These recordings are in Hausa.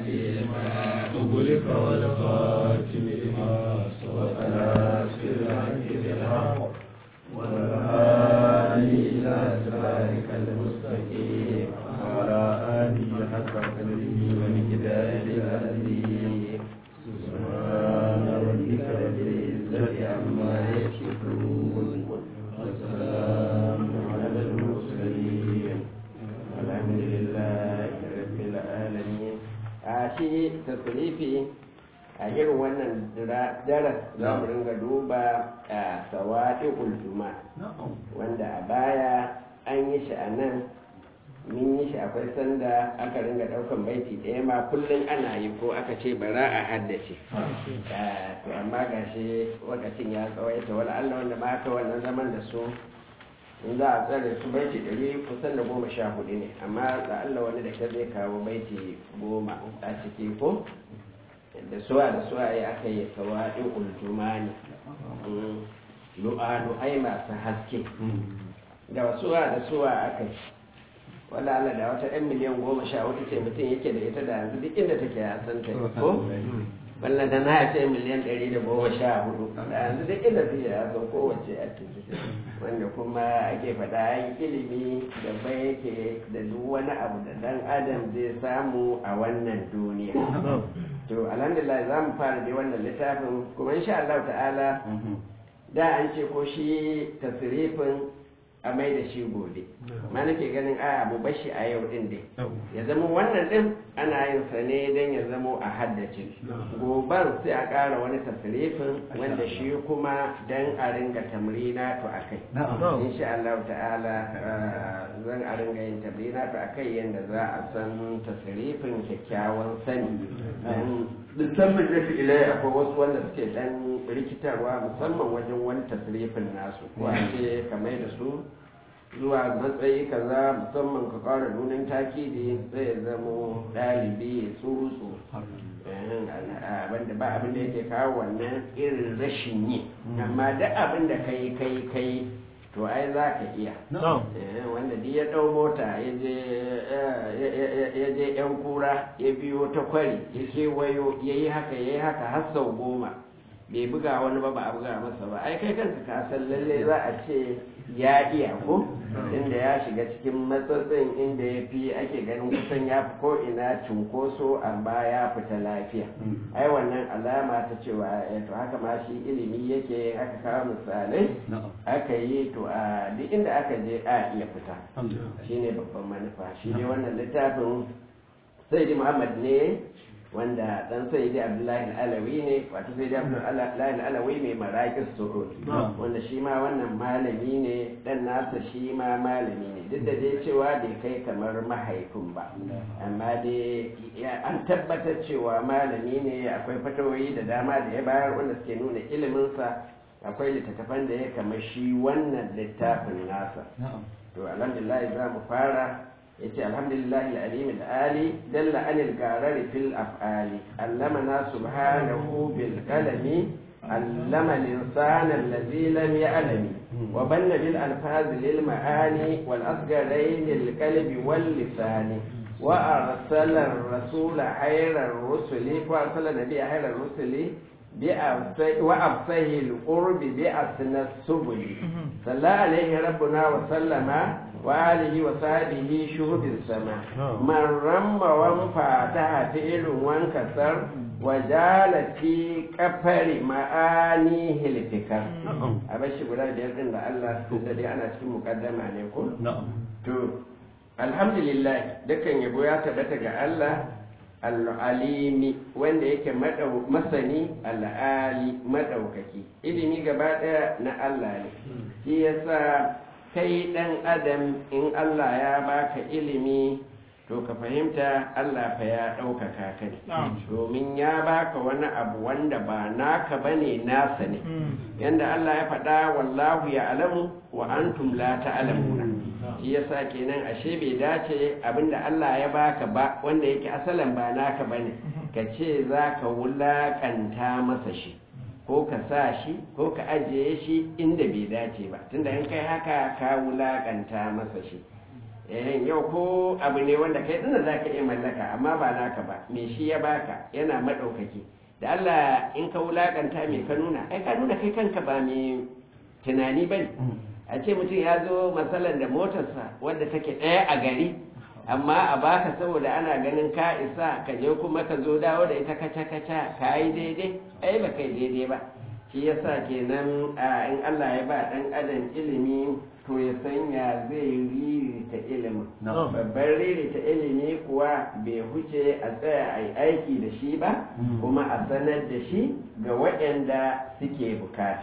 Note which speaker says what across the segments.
Speaker 1: لما أغلق والخاتم لما سبق ناصر الحق بالحق والهادي إلى صراطك المستقيم وعلى آله حق قدره ومقداره العظيم سبحان ربك رب العزة عما يصفون والسلام على المرسلين الحمد لله رب العالمين.
Speaker 2: shi tasrifi a irin wannan daras za mu ringa duba sawaɗi'ul juma wanda a baya an yi shi a nan mun yi shi akwai sanda aka ringa ɗaukan baiti ɗaya ma kullum ana yi ko aka ce bara a haddace to amma gashi lokacin ya tsawaita wala Allah wanda ma aka wannan zaman da su in za a tsare su baiti 100 kusan da 14 ne amma da Allah wani da ke zai kawo baiti 10 a ciki ko da suwa ya aka yi sawaɗin uljumani lu'ai masu haske da suwa aka yi wala Allah da wata 'yan miliyan 14 ce mutum yake da ita da yanzu duk inda take ya san ta ko wannan da na ce miliyan 114 da yanzu duk inda take ya san kowace a ciki wanda kuma ake faɗa yin ilimi da bai yake da duk wani abu da dan adam zai samu a wannan duniya. To alhamdulillah za mu fara da wannan littafin kuma insha Allah ta'ala da an ce ko shi tasrifin a mai da shi gobe ma nake ganin abu bashi a yau din dai ya zama wannan din ana yin sa ne don ya zama a haddace goban sai a ƙara wani tasrifin wanda shi kuma don a ringa tamrina to akai insha Allah ta'ala zan a ringa yin tamrina to akai yanda za a san tasrifin kyakkyawan sani musamman da fi ilai akwai wasu wanda suke dan rikitarwa musamman wajen wani tasrifin nasu ko a ce kamar da su zuwa matsayi kaza musamman ka kara nunin takidi zai zamo ɗalibi ya tsuru wanda ba abin da yake kawo wannan irin rashin yi amma duk abin da kai to ai za ka iya wanda duk ya ɗau mota ya je yan kura ya biyo ta kwari ya kewayo ya yi haka har sau 10 bai buga wani ba a buga masa ba ai kai kanka ka san lalle za a ce ya iya ko inda ya shiga cikin matsatsin inda ya fi ake ganin kusan ya fi ko ina cunkoso amma ya fita lafiya ai wannan alama ta cewa to haka ma shi ilimi yake aka kawo misalai aka yi to a duk inda aka je a iya fita shine babban manufa shi ne wannan littafin sayyidi Muhammad ne wanda dan sayyidi Abdullahi Alawi ne wato sayyidi Abdullahi Alawi mai maraƙis surut wanda shi ma wannan malami ne dan nasa shi ma malami ne duk da dai cewa bai kai kamar mahaifin ba amma dai an tabbatar cewa malami ne akwai fatawoyi da dama da ya bayar wanda suke nuna iliminsa akwai littattafan da ya kamar shi wannan littafin nasa to alhamdulillah za mu fara yace alhamdulillahi al-alim al-ali dalla anil garari fil af'ali allamana subhanahu bil qalami allama al-insana alladhi lam ya'lam wa banna bil alfaz lil ma'ani wal asgharayn lil qalbi wal lisani wa arsala ar-rasula khayra ar-rusuli wa arsala nabiyya khayra ar-rusuli وأبصه القرب بأسنى السبل صلى عليه ربنا وسلم وآله وصحبه شهب السماء من رم وانفاتح فعل وانكسر وجال في كفر معانيه الفكر أبشي قولها بيرد الله الذي أنا في مقدمة عليكم الحمد لله دكان يبويا تبتك الله al'alimi wanda yake masani al'ali madaukaki ilimi gaba daya na Allah ne shi yasa kai dan adam in Allah ya baka ilimi to ka fahimta Allah fa ya ɗaukaka ka ne domin ya baka wani abu wanda ba naka bane nasa ne yanda Allah ya faɗa wallahu ya alamu wa antum la ta'lamuna shi yasa kenan ashe bai dace abinda Allah ya baka ba wanda yake asalan ba naka bane ka ce zaka wulakanta masa shi ko ka sa shi ko ka ajiye shi inda bai dace ba tunda in kai haka ka wulakanta masa shi yau ko abu ne wanda kai dinnan za ka iya mallaka amma ba naka ba me shi ya baka yana maɗaukaki da Allah in ka wulakanta me ka nuna ai ka nuna kai kanka ba mai tunani ba ne a ce mutum ya zo matsalan da motarsa wadda take ɗaya a gari amma a baka saboda ana ganin ka isa ka je kuma ka zo dawo da ita kaca-kaca ka yi daidai ai ba kai daidai ba shi yasa kenan in Allah ya ba ɗan adam ilimi to ya sanya zai ririta ilimin babban ririta ilimi kuwa bai huce a tsaya a yi aiki da shi ba kuma a sanar da shi ga waɗanda suke bukata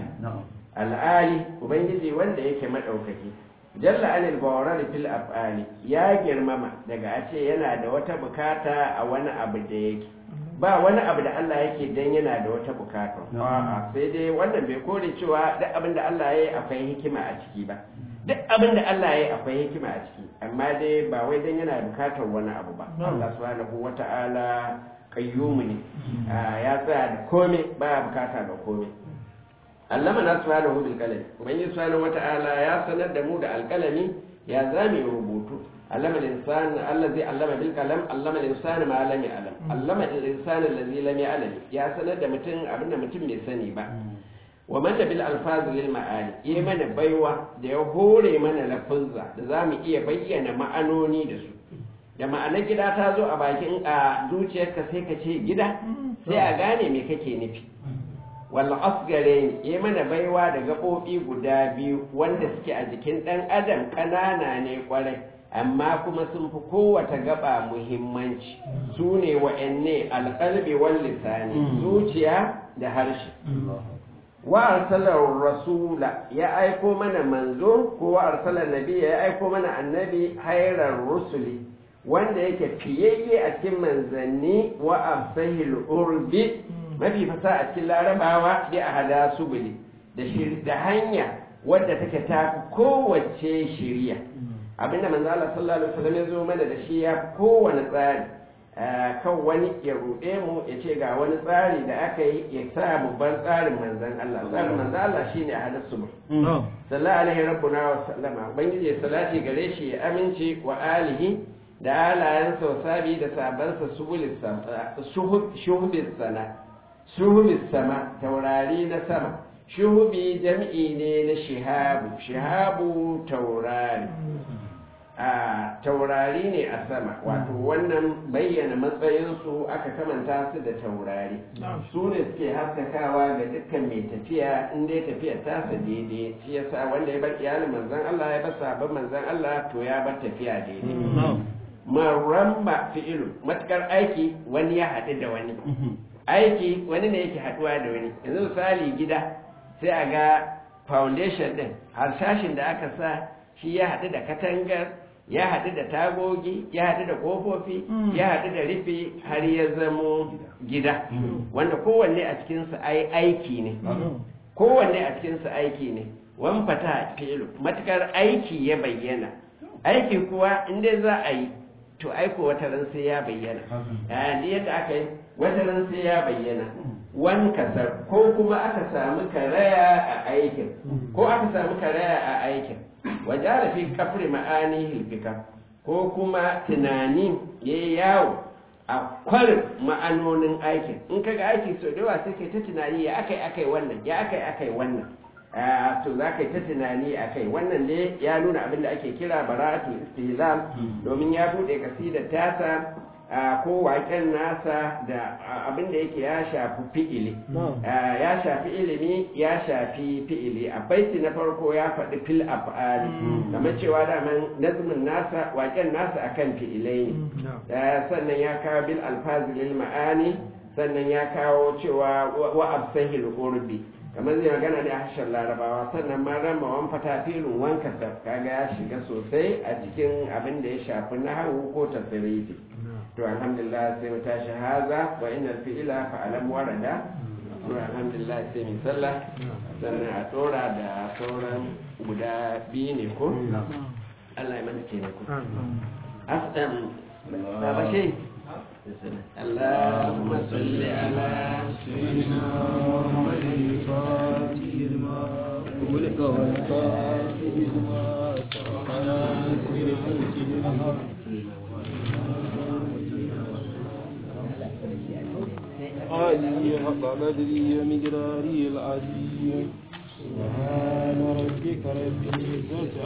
Speaker 2: al'ali ubangiji wanda yake maɗaukaki jalla anil bawarar fil af'ali ya girmama daga a ce yana da wata bukata a wani abu da yake ba wani abu da Allah yake dan yana da wata bukata a'a sai dai wannan bai kore cewa duk abin da Allah ya yi akwai hikima a ciki ba duk abin da Allah ya yi akwai hikima a ciki amma dai ba wai dan yana bukatar wani abu ba Allah subhanahu wata'ala qayyum ne ya tsaya da komai ba bukata ga komai allama na subhanahu bil qalam ubangiji subhanahu wata'ala ya sanar da mu da alqalami ya zame rubutu allama al-insan allazi allama bil qalam allama al-insan ma lam ya'lam allama al-insan allazi lam ya'lam ya sanar da mutum abinda mutum bai sani ba wa mata bil alfaz lil ma'ani yi mana baiwa da ya hore mana lafuzza da zamu iya bayyana ma'anoni da su da ma'anar gida ta zo a bakin a zuciyarka sai ka ce gida sai a gane me kake nufi walla asgare ne yi mana baiwa da gaɓoɓi guda biyu wanda suke a jikin ɗan adam ƙanana ne ƙwarai amma kuma sun fi kowace gaba muhimmanci su ne wa'anne alƙalbi wal lisani zuciya da harshe wa arsalar rasula ya aiko mana manzo ko wa arsalar nabiya ya aiko mana annabi hairar rusuli wanda yake fiyayye a cikin manzanni wa afsahil urbi mafi fasa a cikin larabawa da a hada subuli da hanya wadda take ta kowace shiriya abinda manzo Allah sallallahu alaihi wasallam ya zo mana da shi ya kowane tsari kan wani ya ruɗe mu ya ce ga wani tsari da aka yi ya sa mu bar tsarin manzon Allah tsarin manzon Allah shine a hada subul sallallahu alaihi rabbuna wa sallama ubangiji salati gare shi ya aminci wa alihi da alayansa wa sabi da sabansa shuhubis sama taurari na sama shuhubi jam'i ne na shihabu taurari taurari ne a sama wato wannan bayyana matsayinsu aka kamanta su da taurari su ne suke haskakawa ga dukkan mai tafiya in dai tafiyar tasa daidai shi yasa wanda ya bar iyalin manzon Allah ya bar sabon manzon Allah to ya bar tafiya daidai maramma fi'ilu matukar aiki wani ya haɗu da wani aiki wani ne yake haɗuwa da wani yanzu misali gida sai a ga foundation din harsashin da aka sa shi ya haɗu da katangar ya haɗu da tagogi ya haɗu da ƙofofi ya haɗu da rufe har ya zamo gida wanda kowanne a cikinsu aiki ne kowanne a cikinsu aiki ne wan fata fi'ilu matukar aiki ya bayyana aiki kuwa inda za a yi to aiko wata ran sai ya bayyana yadda aka yi wata ran sai ya bayyana wan kasar ko kuma aka samu karaya a aikin ko aka samu karaya a aikin wajara fi kafri ma'ani hilfika ko kuma tunani ya yawo a kwarin ma'anonin aikin in kaga aiki sau da yawa sai kai ta tunani ya akai wannan ya akai wannan to za ka yi ta tunani a kai wannan ne ya nuna abin da ake kira bara'atul istihlam domin ya buɗe kasidar tasa ko waƙen nasa da abin da yake ya shafi fi'ili ya shafi ilimi ya shafi fi'ili a baiti na farko ya faɗi fil af'ali kamar cewa daman nazmin nasa waƙen nasa akan fi'ilai ne sannan ya kawo bil alfazil ma'ani sannan ya kawo cewa wa absahil urbi kamar zai magana ne a harshen larabawa sannan ma rama wan fata filin wanka kaga ya shiga sosai a cikin abin da ya shafi nahawu ko tasirifi to alhamdulillah sai mu tashi haza wa inna fi'ila fa alam warada to alhamdulillah sai mu sallah sannan a tsora da sauran guda biyu ne ko Allah ya mana taimako baba shi اللهم صل على سيدنا محمد الفاتح
Speaker 1: ربك والكافر بما سبقنا سر ملكه الحق آله حق قدره ومقداره العظيم سبحان ربك رب العزة